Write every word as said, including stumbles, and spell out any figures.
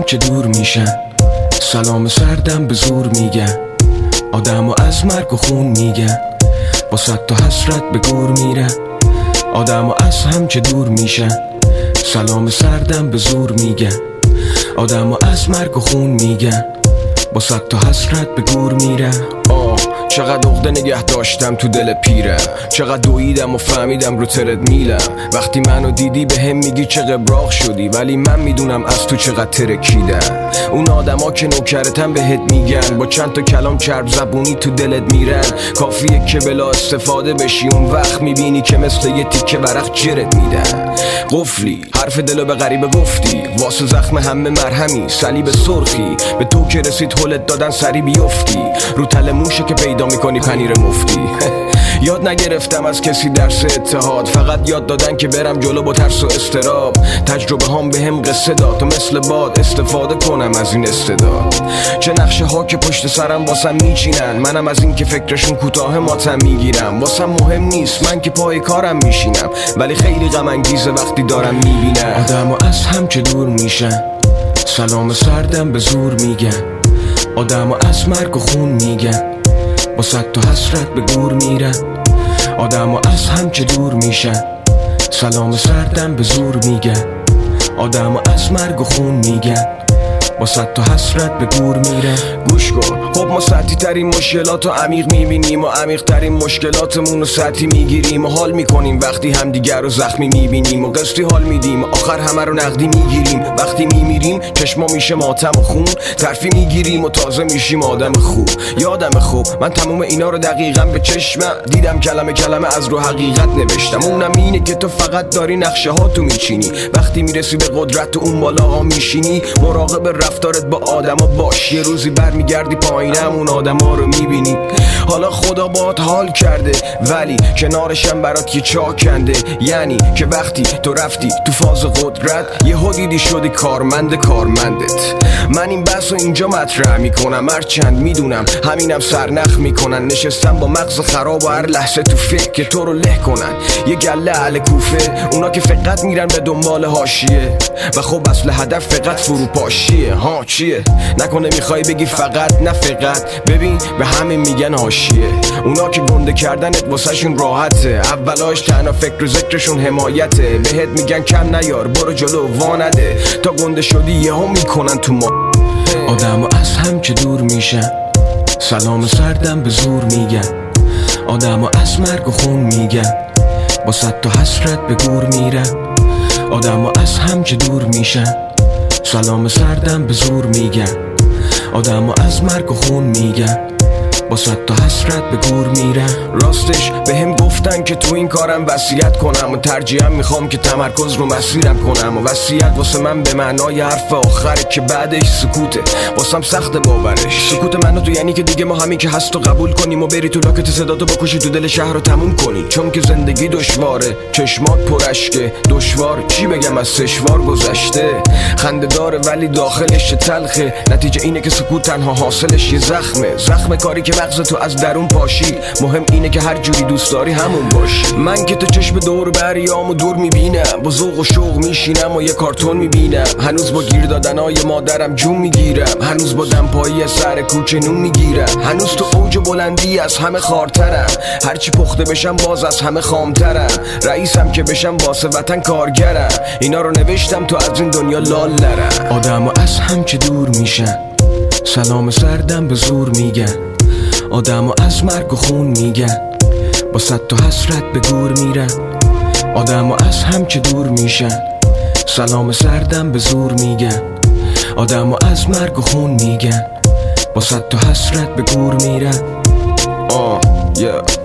هم که دور میشن، سلام سردم به زور میگن، آدم و از مرگ و خون میگن، با صد تا حسرت به گور میرن. آدم و از هم که دور میشن، سلام سردم به زور میگن، آدم و از مرگ و خون میگن، با صد تا حسرت به گور میرن. آه چقدر عقده نگه داشتم تو دل پیرم، چقدر دویدم و فهمیدم رو ترد میلم. وقتی منو دیدی به هم میگی چه قبراق شدی، ولی من میدونم از تو چقدر ترکیدم. اون آدما که نوکرتن بهت میگن، با چند تا کلام چرب زبونی تو دلت میرن. کافیه که بلا استفاده بشی، اون وقت میبینی که مثل یه تیکه ورق جرت میدن. قفلی حرف دلو به غریبه گفتی، واسه زخم همه مرهمی صلیب سرخی. به تو که رسید هلت دادن سری بیفتی، رو تل موشه که پیدا میکنی پنیر مفتی. یاد نگرفتم از کسی درس اتحاد، فقط یاد دادن که برم جلو با ترس و استراب. تجربه هام به هم قصه داد تا مثل باد استفاده کنم از این استعداد. چه نقشه ها که پشت سرم واسم میچینن، منم از این که فکرشون کوتاه ماتم میگیرم. واسم مهم نیست من که پای کارم میشینم، ولی خیلی غم انگیزه وقتی دارم میبینم آدم و از هم که دور میشن، سلام سردم به زور میگن، آدم و از مرگ و خون میگن، با صد تا حسرت به گور میرن. آدم و از هم که دور میشن، سلام سردم به زور میگن، آدم و از مرگ و خون میگن، با صد تا حسرت به گور میرن. گوش کن خب ما سطحی ترین مشکلات رو عمیق میبینیم، و عمیق ترین مشکلاتمون رو سطحی میگیریم، و حال میکنیم وقتی همدیگر رو زخمی میبینیم، و قسطی حال میدیم و آخر همه رو نقدی میگیریم. وقتی میمیریم چشما میشه ماتم و خون، ترفی میگیریم و تازه میشیم آدم خوب. یادم خوب من تموم اینا رو دقیقا به چشمم دیدم، کلمه کلمه از رو حقیقت نوشتم. اونم اینه که تو فقط داری نقشه ها تو میچینی، وقتی میرسی به قدرت تو اون بالا ها میشینی. مراقب رفتارت با آدما باش، یه روزی برمیگردی پایینم اون آدما رو میبینی. حالا خدا باهات حال کرده، ولی کنارشم برات یه چاه کنده. یعنی که وقتی تو رفتی تو فاز قدرت، یه دیدی شدی کارمند کارمندت. من این بحث رو اینجا مطرح میکنم، هرچند میدونم همینم سرنخ میکنن. نشستم با مغز خراب و هر لحظه تو فکر که تو رو له کنن. یه گله اهل کوفه، اونا که فقط میرن به دنبال حاشیه، و خب اصل هدف فقط فروپاشیه. ها چیه؟ نکنه میخوای بگی فقط؟ نه فقط، ببین به همین میگن حاشیه. اونا که گنده کردنت واسه شون راحته، اولاش تنها فکر و ذکرشون حمایته. بهت میگن کم نیار برو جلو وانده، تا گنده شدی یهو میکنن تو ما. آدم و از هم که دور میشن، سلام سردم به زور میگن، آدم و از مرگ و خون میگن، با صد تا حسرت به گور میرن. آدم و از هم که دور میشن، سلام سردم به زور میگن، آدم و از مرگ و خون میگن، با صد تا حسرت به گور میرن. راستش به هم گفتن که تو این کارم وصیت کنم، و ترجیحاً میخوام که تمرکز رو مسیرم کنم. و وصیت واسه من به معنای حرف آخره که بعدش سکوته، واسم سخت باورش. سکوت منو تو یعنی که دیگه ما همین که هست و قبول کنیم، و بری تو لاکت صداتو بکشی تو دل شهر رو تموم کنی. چون که زندگی دشواره، چشمات پرشکه، دشوار چی بگم از سشوار گذشته. خنده داره ولی داخلش تلخه، نتیجه اینه که سکوت تنها حاصلش یه زخمه. زخم کاری که مغز تو از درون پاشید. مهم اینه که هر جوری دوست داری همون باشی. من که تو چشم دور بریامو دور میبینم، با ذوق و شوق میشینم و یه کارتون میبینم. هنوز با گیر دادنای مادرم جون میگیرم، هنوز با دمپایی سر کوچه نون میگیرم. هنوز تو اوج بلندی از همه خارترم، هرچی پخته بشم باز از همه خامترم. رئیسم که بشم واسه وطن کارگرم، اینا رو نوشتم تو از این دنیا لال نرم. آدم و از هم که دور میشن، سلام سردم به زور میگن، آدم و از مرگ و خون میگن، با صد تا حسرت به گور میرن. آدم و از هم که دور میشن، سلام سردم به زور میگن، آدم و از مرگ و خون میگن، با صد تا حسرت به گور میرن. آه yeah.